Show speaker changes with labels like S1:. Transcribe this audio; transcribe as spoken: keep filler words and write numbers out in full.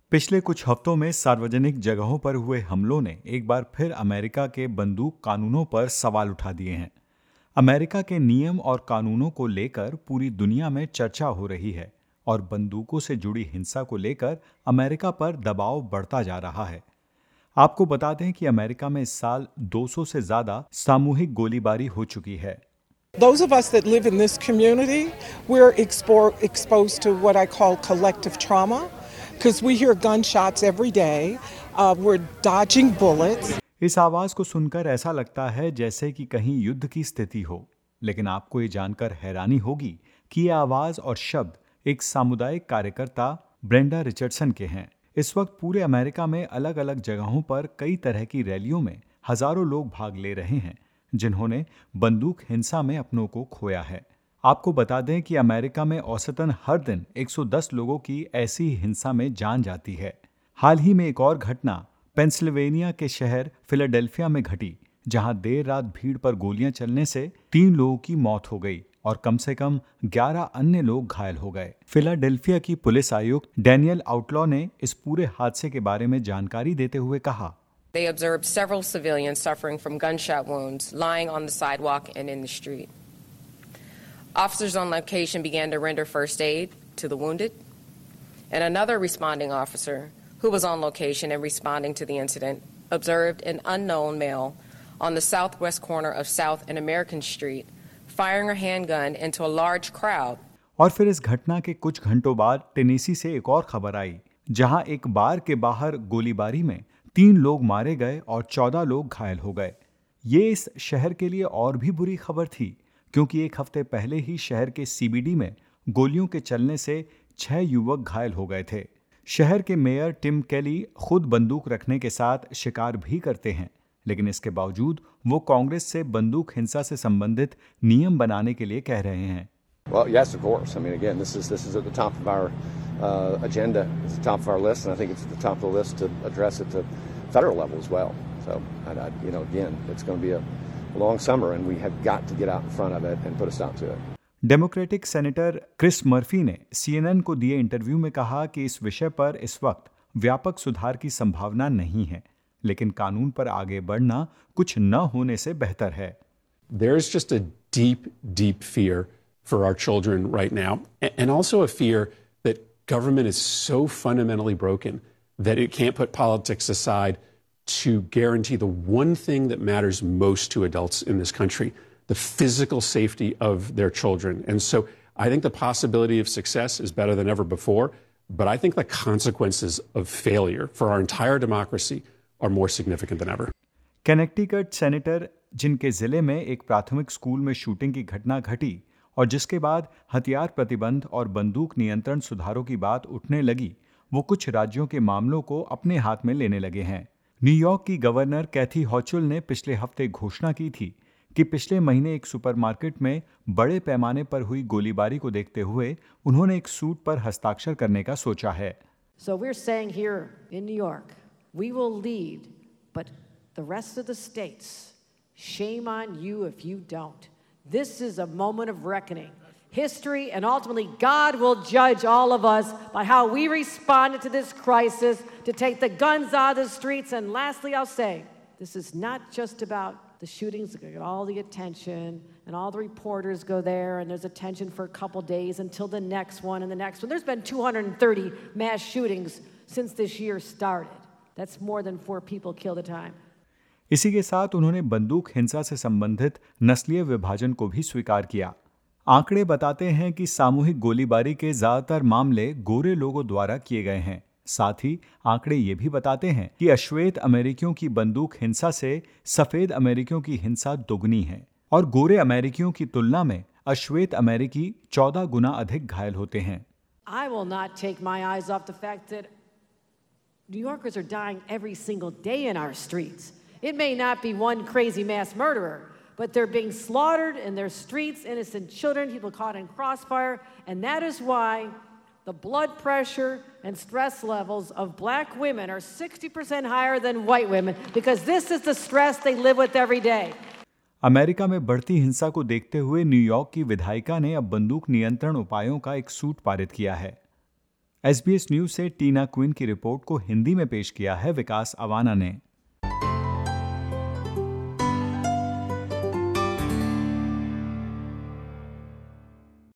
S1: पिछले कुछ हफ्तों में सार्वजनिक जगहों पर हुए हमलों ने एक बार फिर अमेरिका के बंदूक कानूनों पर सवाल उठा दिए हैं। अमेरिका के नियम और कानूनों को लेकर पूरी दुनिया में चर्चा हो रही है और बंदूकों से जुड़ी हिंसा को लेकर अमेरिका पर दबाव बढ़ता जा रहा है। आपको बता दें कि अमेरिका में इस साल दो सौ से ज्यादा सामूहिक गोलीबारी हो चुकी है।
S2: Those of us that live in this community, we're expo- exposed to what I call collective trauma, because we hear gunshots every day. Uh, we're dodging bullets.
S1: इस आवाज को सुनकर ऐसा लगता है जैसे कि कहीं युद्ध की स्थिति हो, लेकिन आपको ये जानकर हैरानी होगी कि ये आवाज और शब्द एक सामुदायिक कार्यकर्ता ब्रेंडा रिचर्डसन के हैं। इस वक्त पूरे अमेरिका में अलग अलग जगहों पर कई तरह की रैलियों में हजारों लोग भाग ले रहे हैं जिन्होंने बंदूक हिंसा में अपनों को खोया है। आपको बता दें कि अमेरिका में औसतन हर दिन एक सौ दस लोगों की ऐसी ही हिंसा में जान जाती है। हाल ही में एक और घटना पेंसिल्वेनिया के शहर फिलाडेल्फिया में घटी, जहां देर रात भीड़ पर गोलियां चलने से तीन लोगों की मौत हो गई और कम से कम ग्यारह अन्य लोग घायल हो गए। फिलाडेल्फिया की पुलिस आयुक्त डैनियल आउटलॉ ने इस पूरे हादसे के बारे में जानकारी देते हुए कहा,
S3: They observed several civilians suffering from gunshot wounds lying on the sidewalk and in the street. Officers on location began to render first aid to the wounded, and another responding officer who was on location and responding to the incident observed an unknown male on the southwest corner of South and American Street firing a handgun into a large crowd.
S1: और फिर इस घटना के कुछ घंटों बाद Tennessee से एक और खबर आई, जहां एक बार के बाहर गोलीबारी में तीन लोग मारे गए और चौदह लोग घायल हो गए। ये इस शहर के लिए और भी बुरी खबर थी, क्योंकि एक हफ्ते पहले ही शहर के सीबीडी में गोलियों के चलने से छह युवक घायल हो गए थे। शहर के मेयर टिम केली खुद बंदूक रखने के साथ शिकार भी करते हैं, लेकिन इसके बावजूद वो कांग्रेस से बंदूक हिंसा से संबंधित नियम बनाने के लिए कह रहे हैं।
S4: Well, yes, of course. I mean, again, this is this is at the top of our uh, agenda. It's the top of our list, and I think it's at the top of the list to address at the federal level as well. So, I, I, you know, again, it's going to be a long summer, and we have got to get out in front of it and put a stop to it.
S1: Democratic senator Chris Murphy ने CNN को दिए interview में कहा कि इस विषय पर इस वक्त व्यापक सुधार की संभावना नहीं है, लेकिन कानून पर आगे बढ़ना कुछ न होने से बेहतर है।
S5: There's just a deep, deep fear for our children right now, and also a fear that government is so fundamentally broken that it can't put politics aside to guarantee the one thing that matters most to adults in this country, the physical safety of their children. And so I think the possibility of success is better than ever before, but I think the consequences of failure for our entire democracy are more significant than ever.
S1: Connecticut senator जिनके जिले में एक प्राथमिक school में shooting की घटना घटी और जिसके बाद हथियार प्रतिबंध और बंदूक नियंत्रण सुधारों की बात उठने लगी, वो कुछ राज्यों के मामलों को अपने हाथ में लेने लगे हैं। न्यूयॉर्क की गवर्नर कैथी हॉचुल ने पिछले हफ्ते घोषणा की थी कि पिछले महीने एक सुपरमार्केट में बड़े पैमाने पर हुई गोलीबारी को देखते हुए उन्होंने एक सूट पर हस्ताक्षर करने का सोचा है।
S6: So we're saying here in New York, we will lead, but the rest of the states, shame on you if you don't. This is a moment of reckoning. History and ultimately God will judge all of us by how we responded to this crisis to take the guns out of the streets. And lastly, I'll say, this is not just about the shootings that get all the attention and all the reporters go there and there's attention for a couple days until the next one and the next one. There's been two hundred thirty mass shootings since this year started. That's more than four people killed a time.
S1: इसी के साथ उन्होंने बंदूक हिंसा से संबंधित नस्लीय विभाजन को भी स्वीकार किया। आंकड़े बताते हैं कि सामूहिक गोलीबारी के ज्यादातर मामले गोरे लोगों द्वारा किए गए हैं। साथ ही आंकड़े ये भी बताते हैं कि अश्वेत अमेरिकियों की बंदूक हिंसा से सफेद अमेरिकियों की हिंसा दोगुनी है और गोरे अमेरिकियों की तुलना में अश्वेत अमेरिकी चौदह गुना अधिक घायल होते हैं।
S6: I will not take my eyes off the fact that New Yorkers are dying every single day in our streets. It may not be one crazy mass murderer, but they're being slaughtered in their streets, innocent children, people caught in crossfire, and that is why the blood pressure and stress levels of black women are sixty percent higher than white women, because this is the stress they live with every day.
S1: America में बढ़ती हिंसा को देखते हुए New York की विधायिका ने अब बंदूक नियंत्रण उपायों का एक सूट पारित किया है। एस बी एस न्यूज से टीना क्विन की रिपोर्ट को हिंदी में पेश किया है विकास अवाना ने।